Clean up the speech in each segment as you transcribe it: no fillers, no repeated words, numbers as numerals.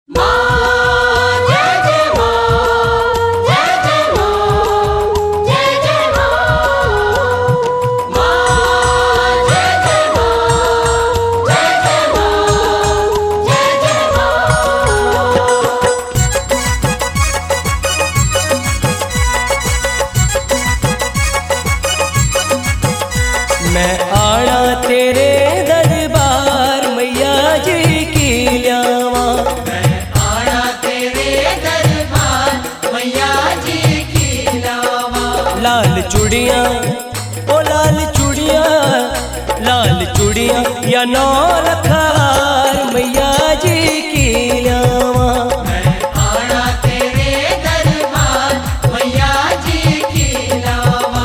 मैं आना तेरे दरबार मैया जी की ल्यावा। मैं आना तेरे दरबार मैया जी की ल्यावा। लाल चूड़ियाँ ओ लाल चूड़ियाँ, लाल चूड़ियाँ या नौ रखार मैया जी की ल्यावा। मैं आना तेरे दरबार मैया जी की ल्यावा।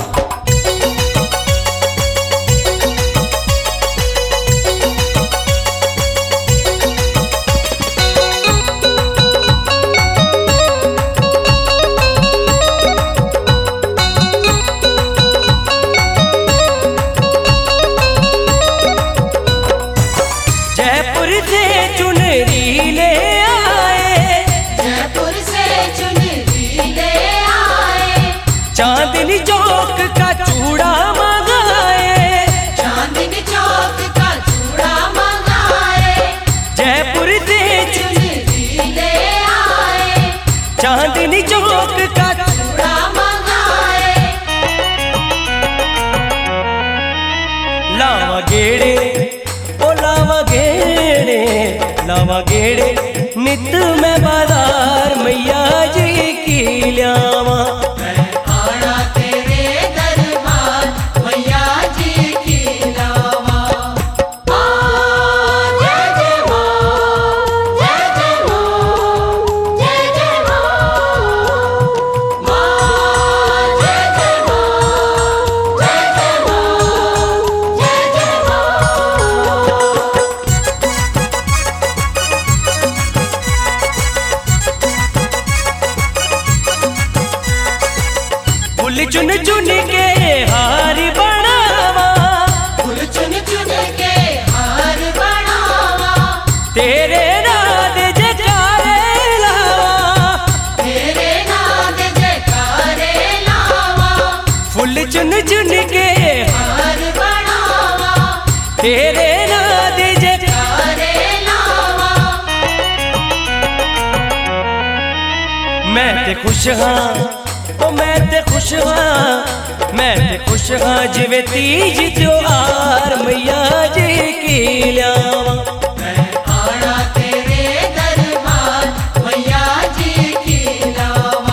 जयपुर से चुनरी ले आए, जयपुर से चुनरी ले आए। चांदनी चौक का चूड़ा मंगाए, चांदनी चौक का चूड़ा मंगाए। जयपुर से चुनरी ले आए। चांदनी चौक का चूड़ा मंगाए। लावा गेड़े ओ लावा गेड़े, लावा गेड़े नित में बाजार मैया जी की ल्यावा। मैं आना तेरे दरबार मैया जी की ल्यावा। जय जय माँ, जय जय माँ, जय जय माँ। जय जय माँ, जय जय माँ, जय जय माँ। फूल चुन चुन के हार बनावा, फूल चुन चुन के हार बनावा। तेरे नाद जयकारे लावा। तेरे नाद जयकारे लावा। फूल चुन चुन के हार बनावा। तेरे नाद जयकारे लावा। मैं ते खुश हाँ ओ मैं ते खुश हाँ, मैं ते खुश हाँ जिवे तीज त्योहार मैया जी की ल्यावा। मैं आना तेरे दरबार मैया जी की ल्यावा।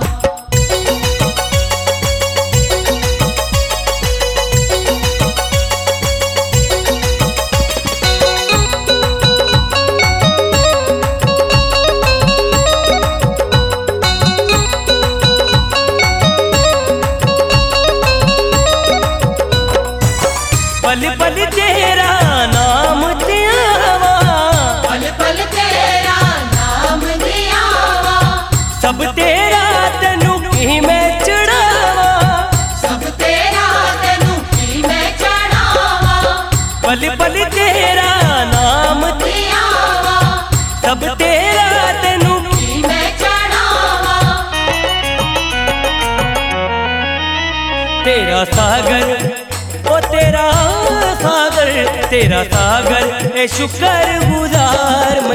पल पल तेरा नाम त्यावा, पल पल तेरा नाम दियावा। सब तेरा तनु की मैं चढ़ावा। सब तेरा तनु की मैं चढ़ावा। पल पल तेरा नाम दियावा। सब तेरा तनु की मैं चढ़ावा। तेरा सागर ओ तेरा सागर, तेरा सागर ए शुक्र गुजार